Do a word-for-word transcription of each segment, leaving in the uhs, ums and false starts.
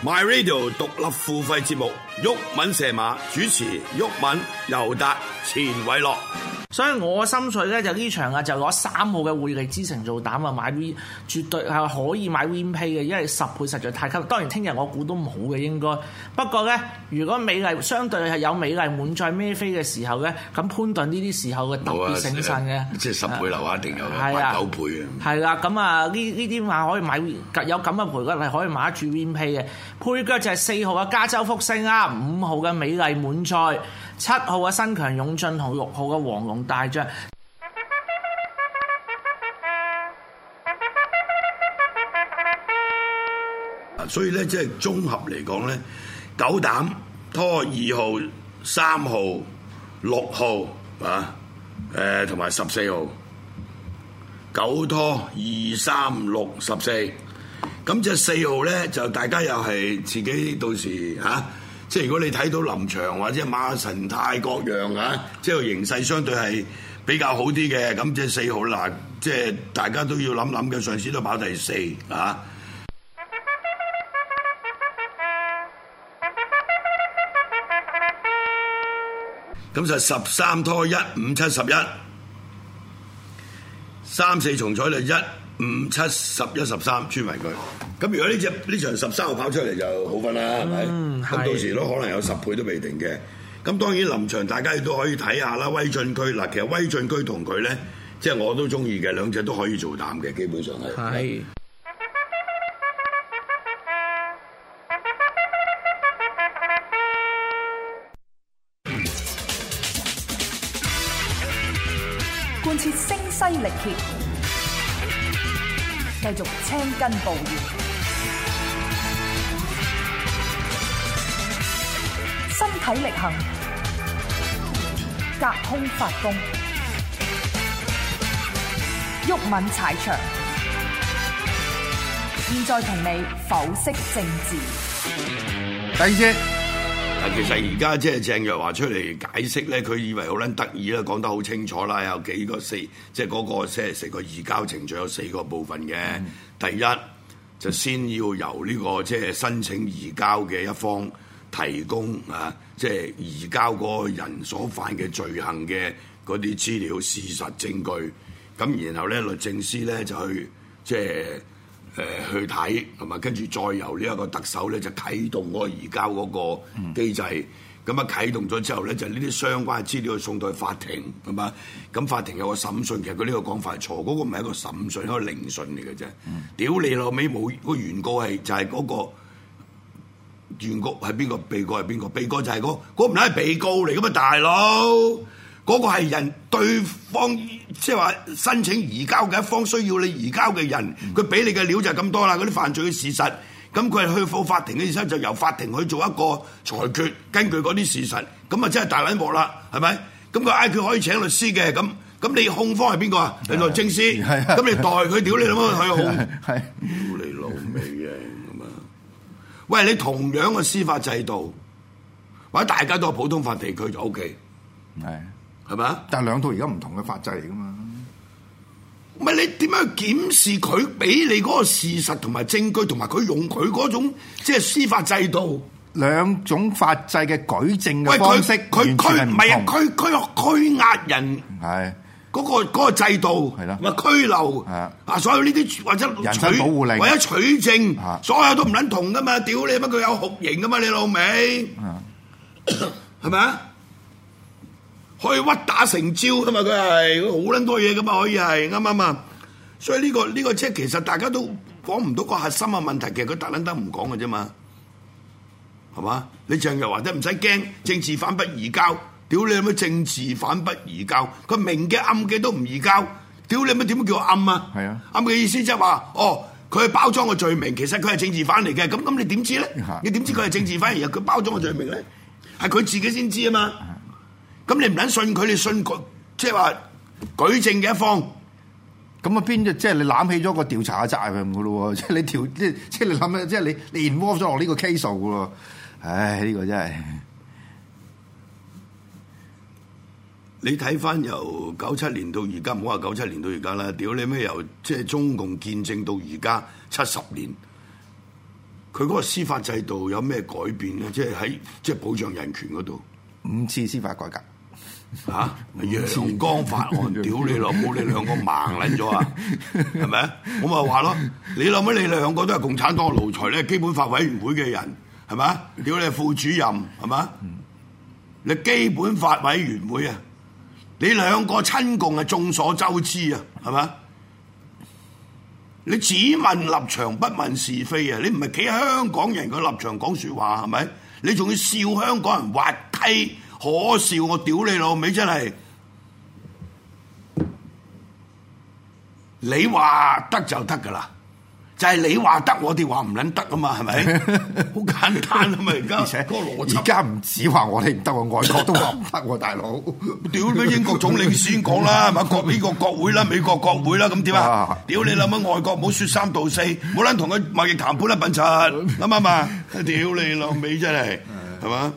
My Radio 獨立付費節目，毓民射馬主持，毓民、尤達、錢偉樂。 所以我心水咧就呢場啊，就攞三號嘅匯力之城做膽啊，買 V 絕對係可以買 Win Pay 嘅，因為十倍實在太吸引。當然聽日我估都冇嘅應該，不過咧如果美麗相對係有美麗滿載孭飛嘅時候咧，咁潘頓呢啲時候嘅特別醒神嘅， 即係十倍樓一定有八九倍啊！ 係啦，咁啊呢呢啲馬可以買有咁嘅賠率係可以買得住 Win Pay 嘅，配腳就係四號嘅加州福星啊，五號嘅美麗滿載，七號嘅新強勇進同六號嘅黃龍大將。 所以咧，即係綜合嚟講咧，九膽拖二號、三號、六號啊，誒同埋十四號，九拖二三六十四。咁隻四號咧，就大家又係自己到時嚇、啊，即係如果你睇到臨場或者馬神態各樣啊，即係形勢相對係比較好啲嘅，咁隻四號嗱，即係大家都要諗諗嘅，上次都跑第四啊。咁就十三拖一五七十一，三四重彩就一五七十一十三，穿埋佢。咁如果呢隻呢場十三號跑出嚟就好分啦，係咪？ 嗯， 咁到時都可能有十倍都未定嘅。咁當然臨場大家亦都可以睇下啦。威進區嗱，其實威進區同佢咧，即係我都中意嘅，兩隻都可以做膽嘅，基本上係。係。 貫徹聲嘶力竭，繼續青筋暴現，身體力行，隔空發功，毓民踩場。現在同你剖析政治。 第二隻。 其實而家即係鄭若驊出嚟解釋咧，佢以為好撚得意啦，講得好清楚啦，有幾個四，即係嗰個即係成個移交程序有四個部分嘅。嗯、第一就先要由呢、這個即係、就是、申請移交嘅一方提供啊，即、就、係、是、移交嗰個人所犯嘅罪行嘅嗰啲資料、事實證據。咁然後咧，律政司咧就去即係。就是誒、呃、去睇，同埋跟住再由呢一個特首咧就啟動嗰個移交嗰個機制，咁啊、嗯、啟動咗之後咧，就呢啲相關嘅資料去送到去法庭，係嘛？咁法庭有個審訊，其實佢呢個講法係錯，嗰、那個唔係一個審訊，係一個聆訊嚟嘅啫。嗯、屌你老尾冇個原告係就係嗰、那個原告係邊個？被告係邊個？被告就係嗰嗰唔係被告嚟噶嘛，大佬。嗰個係人對方，即係話申請移交嘅一方需要你移交嘅人，佢俾、嗯、你嘅料就係咁多啦。嗰啲犯罪嘅事實，咁佢係去報法庭嘅時候，就由法庭去做一個裁決，根據嗰啲事實，咁啊真係大撚鑊啦，係咪？咁佢嗌佢可以請律師嘅，咁咁你控方係邊個啊？係律政司，咁你代佢屌你諗乜去控？係屌你老味嘅咁啊！喂，你同樣嘅司法制度，或者大家都係普通法地區就 O K，係。係咪啊？ 但係兩套而家唔同嘅法制嚟噶嘛？ 唔係你點樣去檢視佢俾你嗰個事實同埋證據，同埋佢用佢嗰種即係司法制度兩種法制嘅舉證嘅方式， 佢佢佢唔係啊！佢佢拘押人係嗰個嗰個制度係啦，咪拘留啊！所有呢啲或者人身保護令， 或者取證，所有都唔撚同噶嘛！屌你乜佢有酷刑噶嘛？你老味係咪啊？可以屈打成招噶嘛？佢係好撚多嘢噶嘛？可以係啱唔啱啊？所以呢、這個呢、這個即係其實大家都講唔到個核心嘅問題，其實佢特撚得唔講嘅啫嘛，係嘛？你鄭若驊都唔使驚政治犯不移交，屌你有咩政治犯不移交？佢明嘅暗嘅都唔移交，屌你有咩點叫暗啊？係啊，暗嘅意思即係話哦，佢係包裝個罪名，其實佢係政治犯嚟嘅。咁咁你點知咧？你點知佢係政治犯而佢包裝個罪名咧？係佢自己先知啊嘛。咁你唔撚信佢，你信佢，即係話舉證嘅一方， 咁啊邊就即係你攬起咗個調查嘅責任噶咯喎，即係你調即係即係你諗咧，即係你你 involve 咗落呢個 case 數噶喎，唉呢、呢個真係你睇翻由九七年到而家，唔好話九七年到而家啦，屌你咩由即係中共建政到而家七十年， 佢嗰個司法制度有咩改變咧？即係喺即係保障人權嗰度。 五次司法改革嚇，陽光法案，屌你老母！你兩個盲撚咗啊？係咪啊？我咪話咯，你諗乜？你兩個都係共產黨奴才咧，基本法委員會嘅人係咪啊？屌你副主任係咪啊？你基本法委員會啊，你兩個親共係眾所周知啊，係咪啊？你只問立場不問是非啊！你唔係企喺香港人嘅立場講説話係咪？你仲要笑香港人滑稽可笑，我屌你老味真係！你話得就得㗎啦，就係、是、你話得，我哋話唔撚得啊嘛，係咪？好簡單啊嘛！而家而且個邏輯， 而家唔止話我哋唔得喎，外國都話唔得喎，大佬。 屌你英國總理先講啦，係咪？國美國國會啦，美國國會啦，咁點啊？屌你諗下外國唔好説三道四，唔好撚同佢貿易談判啦，笨柒，啱唔啱啊？屌你老味真係，係嘛？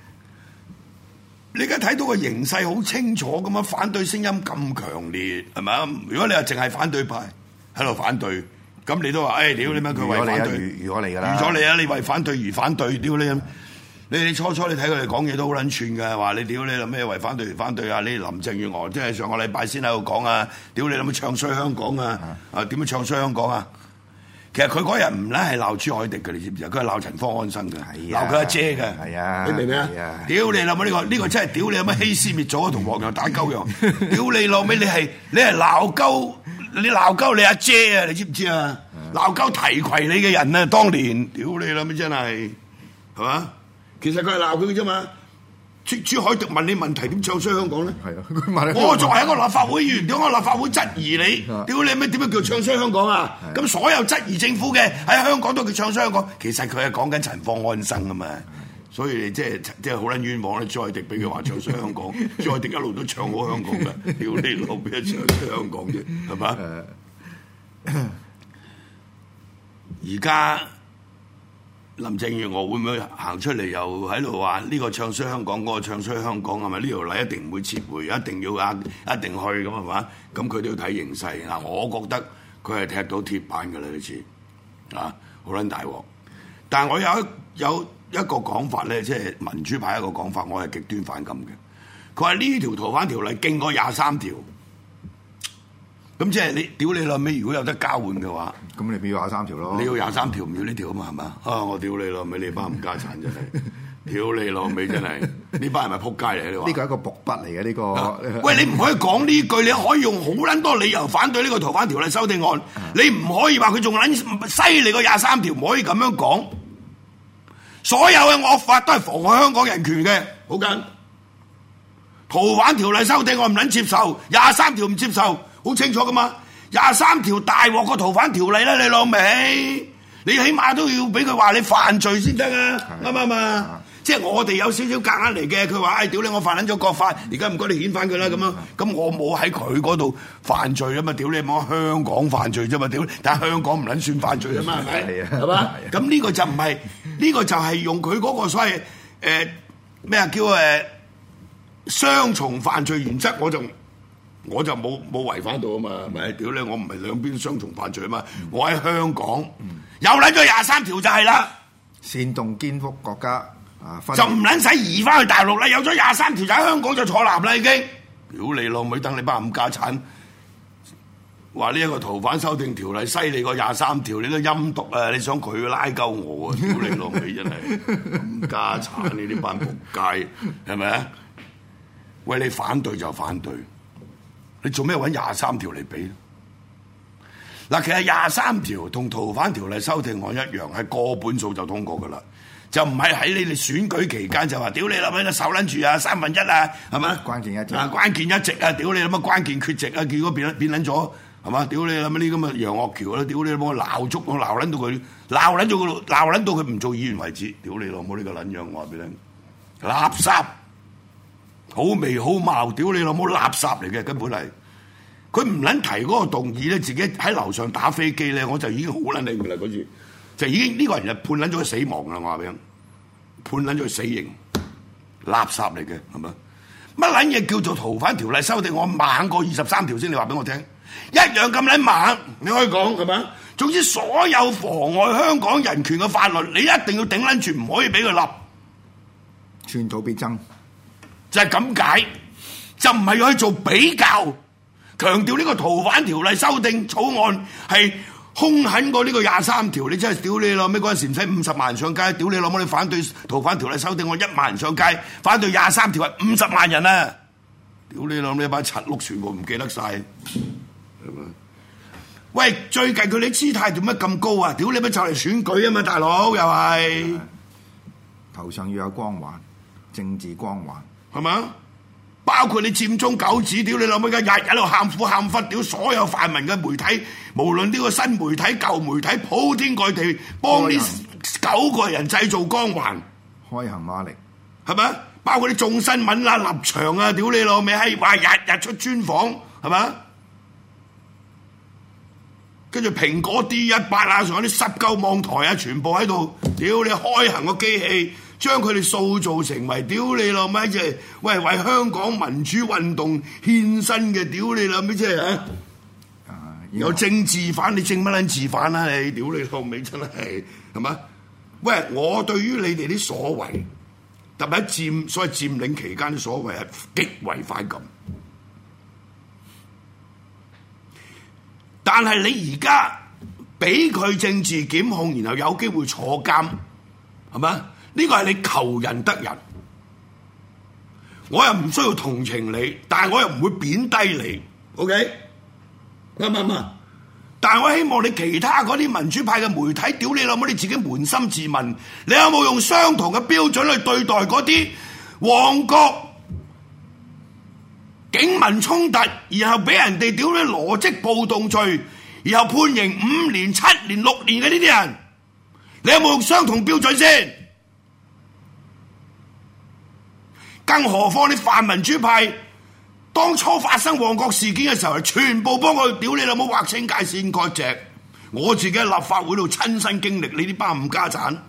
你而家睇到個形勢好清楚咁樣，反對聲音咁強烈，係咪啊？如果你話淨係反對派喺度反對，咁你都話，誒屌你咩？佢為反對， 預咗你㗎啦， 預咗你啊！你為反對而反對，屌你！你你初初你睇佢哋講嘢都好撚串㗎，話你屌你諗咩為反對而反對啊？你林鄭月娥即係上個禮拜先喺度講啊，屌你諗乜唱衰香港啊？啊點樣唱衰香港啊？其實佢嗰日唔咧係鬧朱凱廸嘅，你知唔知啊？佢係鬧陳方安生嘅，鬧佢阿姐嘅。係啊，你明唔明啊？屌你老母呢個呢個真係屌你有乜欺師滅祖啊？同黃洋打鳩樣。屌你老味，你係你係鬧鳩你鬧鳩你阿姐啊？你知唔知啊？鬧鳩提攜你嘅人啊，當年屌你老味真係係嘛？其實佢係鬧佢嘅啫嘛。朱朱凱廸問你問題點唱衰香港咧？係啊，佢問你。我作為一個立法會議員，點解立法會質疑你？屌你咩？點樣叫唱衰香港啊？咁所有質疑政府嘅喺香港都叫唱衰香港。其實佢係講緊陳方安生啊嘛。所以你即係即係好撚冤枉咧。朱凱廸俾佢話唱衰香港，朱凱廸一路都唱好香港嘅。屌你老味，唱衰香港啫，係嘛？而家。林鄭月娥會唔會行出嚟又喺度話呢個唱衰香港，嗰、那個唱衰香港係咪？呢條例一定唔會撤回，一定要啊，一定去咁係嘛？咁佢都要睇形勢嗱，我覺得佢係踢到鐵板㗎啦呢次啊，好撚大鑊！但係我有一有一個講法咧，即係民主派一個講法，我係極端反感嘅。佢話呢條逃犯條例勁過廿三條。咁即係你屌你老味，如果有得交換嘅話， 咁你咪要廿三條咯。 你要廿三條，唔要呢條啊嘛，係嘛？啊，我屌你老味，你班冚家產真係，屌你老味真係，呢班係咪撲街嚟？你話呢個係一個伏筆嚟嘅呢個。啊、喂，你唔可以講呢句，你可以用好撚多理由反對呢個逃犯條例修訂案。啊、你唔可以話佢仲撚犀利過廿三條，唔可以咁樣講。所有嘅惡法都係妨害香港人權嘅，好緊。逃犯條例修訂我唔撚接受，廿三條唔接受。好清楚噶嘛，廿三條大鑊個逃犯條例啦，你老味，你起碼都要俾佢話你犯罪先得啊，啱唔啱啊？即係我哋有少少夾硬嚟嘅，佢話唉屌你，我犯撚咗國法，而家唔該你遣返佢啦咁樣，咁我冇喺佢嗰度犯罪啊嘛，屌你冇香港犯罪啫嘛，屌！但係香港唔撚算犯罪啊嘛，係咪？係嘛？咁呢個就唔係，呢個就係用佢嗰個所謂誒咩啊叫誒雙重犯罪原則，我就。我就冇冇違反到啊嘛，係咪？屌你，我唔係兩邊雙重犯罪啊嘛，我喺香港、嗯、有撚咗廿三條就係啦， 煽動顛覆國家啊， 就唔撚使移翻去大陸啦，有咗廿三條就喺香港就坐監啦已經。屌你老味，等你班冚家產話呢一個逃犯修訂條例犀利過廿三條，你都陰毒啊！你想佢拉鳩我啊？屌你老味真係冚家產，你呢班仆街係咪啊？喂，你反對就反對。你做咩揾廿三條嚟比？嗱，其實廿三條同逃犯條例修訂案一樣，係過半數就通過噶啦，就唔係喺你哋選舉期間就話屌你啦，喺度手撚住啊，三分一啊，係咪？關鍵一席啊，關鍵一席啊，屌你啦乜關鍵缺席啊，結果變變撚咗，係嘛？屌你啦乜呢咁嘅楊岳橋啦，屌你啦，我鬧足我鬧撚到佢，鬧撚到佢，鬧撚到佢唔做議員為止，屌你老母呢個撚樣，我話俾你聽，垃圾！好味好貌，屌你老母垃圾嚟嘅，根本係佢唔撚提嗰個動議咧，自己喺樓上打飛機咧，我就已經好撚理佢啦嗰次，就已經呢、這個人就判撚咗佢死亡啦，我話俾你，判撚咗佢死刑，垃圾嚟嘅係咪？乜撚嘢叫做逃犯條例修訂？我猛過二十三條先，你話俾我聽，一樣咁撚猛，你可以講係咪？ 總之所有妨礙香港人權嘅法律，你一定要頂撚住，唔可以俾佢立。 寸土必爭， 就係咁解，就唔係要去做比較，強調呢個逃犯條例修訂草案係兇狠過呢個廿三條。你真係屌你老味，嗰陣時唔使五十萬人上街，屌你老母！你反對逃犯條例修訂，我一萬人上街；反對廿三條係五十萬人啊！屌你老味，一班柒碌全部唔記得晒。係嘛？喂，最近佢哋姿態點解咁高啊？屌你咪就嚟選舉啊嘛，大佬又係頭上要有光環，政治光環， 係嘛？包括你佔中九子，屌你老母，而家日日喺度喊苦喊忽，屌所有泛民嘅媒體，無論呢個新媒體、舊媒體，鋪天蓋地幫呢九個人製造光環， 開行馬力， 係咪？包括啲眾新聞啊、立場啊，屌你老味，係話日日出專訪，係咪？跟住蘋果 D 一百啊，仲有啲濕鳩網台啊，全部喺度，屌你開行個機器。將佢哋塑造成為屌你老味，即係喂為香港民主運動獻身嘅屌你老味，即係啊！有政治犯，你正乜撚治犯啦？你屌你老味真係係嘛？喂，我對於你哋啲所為，特別喺佔所謂佔領期間啲所為係極為反感。但係你而家俾佢政治檢控，然後有機會坐監，係嘛？呢個係你求人得人，我又唔需要同情你，但係我又唔會貶低你 ，OK？啱唔啱？但係我希望你其他嗰啲民主派嘅媒體，屌你老母，你自己捫心自問，你有冇用相同嘅標準去對待嗰啲旺角警民衝突，然後俾人哋屌你羅織暴動罪，然後判刑五年、七年、六年嘅呢啲人，你有冇用相同標準先？更何況啲泛民主派當初發生旺角事件嘅時候，全部幫佢屌你老母劃清界線割席。我自己喺立法會度親身經歷，你啲班冚家產，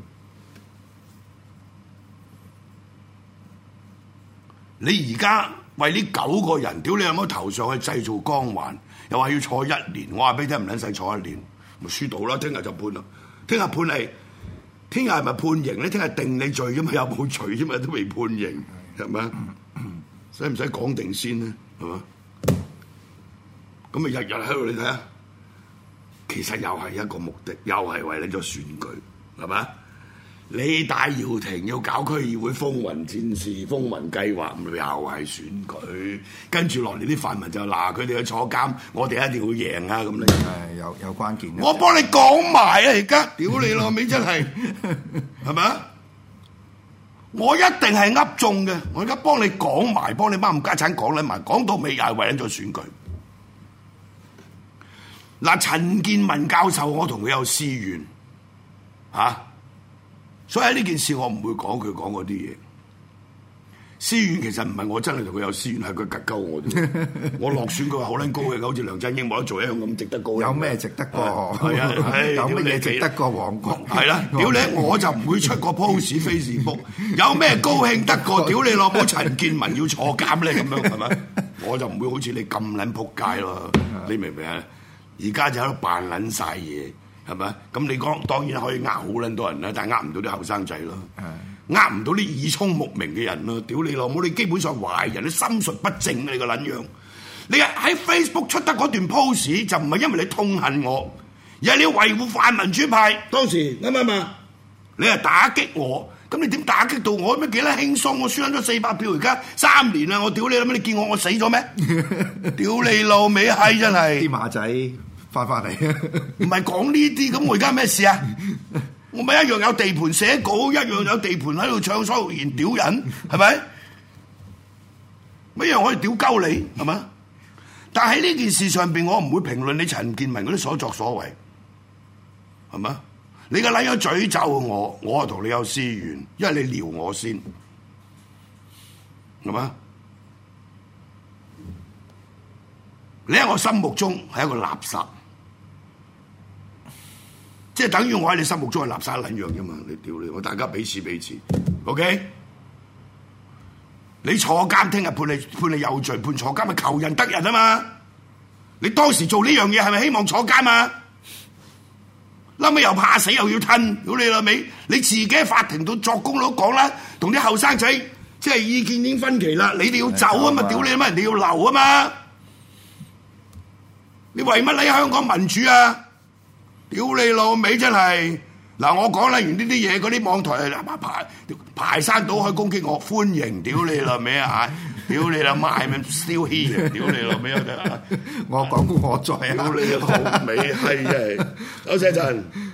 你而家為呢九個人屌你老母頭上去製造光環，又話要坐一年，我話俾你聽唔撚使坐一年，咪輸到啦，聽日就判啦，聽日判你。聽日係咪判刑咧？聽日定你罪啫嘛，有冇罪啫嘛，都未判刑，係咪？使唔使講定先咧？係嘛？咁咪日日喺度你睇下，其實又係一個目的，又係為咗選舉，係咪？你戴耀廷要搞區議會風雲戰士、風雲計劃，咪又係選舉，跟住落嚟啲泛民就嗱佢哋去坐監，我哋一定要贏啊！咁你係有有關鍵嘅。 我幫你講埋啊！而家屌你老味真係係咪啊？我一定係噏中嘅，我而家幫你講埋，幫你班冚家產講撚埋，講到尾又係為咗選舉。嗱，陳健民教授，我同佢有私怨嚇。啊所以喺呢件事我唔會講佢講嗰啲嘢，私怨其實唔係我真係同佢有私怨，係佢格鳩我啫。我落選佢話好撚高嘅，好似梁振英冇得做一樣咁值得高。 有咩值得過？ 係啊， 有乜嘢值得過黃國？ 係啦，屌你！我就唔會出個 post Facebook， 有咩高興得過？屌你老母陳健民要坐監咧咁樣係咪？我就唔會好似你咁撚仆街咯，你明唔明啊？而家就喺度扮撚晒嘢。係咪？咁你講當然可以呃好撚多人啦，但係呃唔到啲後生仔咯，呃唔到啲耳聰目明嘅人咯。屌你老母！你基本上壞人，你心術不正啊！你個撚樣！你喺 Facebook 出得嗰段 post 就唔係因為你痛恨我，而係你要維護泛民主派。當時啱唔啱啊？你係打擊我，咁你點打擊到我？咩幾多輕鬆？我輸撚咗四百票，而家三年啦！我屌你老母！你見我我死咗咩？屌你老味閪真係！ 啲馬仔。翻返嚟， 唔係講呢啲咁，我而家咩事啊？我咪一樣有地盤寫稿，一樣有地盤喺度唱所欲言屌人，係咪？一樣可以屌鳩你，係咪？但係呢件事上邊，我唔會評論你陳健民嗰啲所作所為，係咪？你個撚咗詛咒我，我係同你有私怨，因為你撩我先，係咪？你喺我心目中係一個垃圾。即係等於我喺你心目中係垃圾撚樣啫嘛！你屌你，我大家彼此彼此 ，OK？你坐監聽日判你判你有罪，判坐監咪求人得人啊嘛！你當時做呢樣嘢係咪希望坐監啊？ 後尾又怕死又要吞，屌你老味！你自己喺法庭度作供都講啦，同啲後生仔即係意見已經分歧啦，你哋要走啊嘛，屌你乜人哋要留啊嘛！你為乜喺香港民主啊？屌你老味真係！嗱，我講啦完呢啲嘢，嗰啲網台係排排排山倒海攻擊我，歡迎！屌你老味啊！屌你啦媽咪 still here！屌你老味啊！ 我講我在啊！ 屌你老味係啊！多謝陣。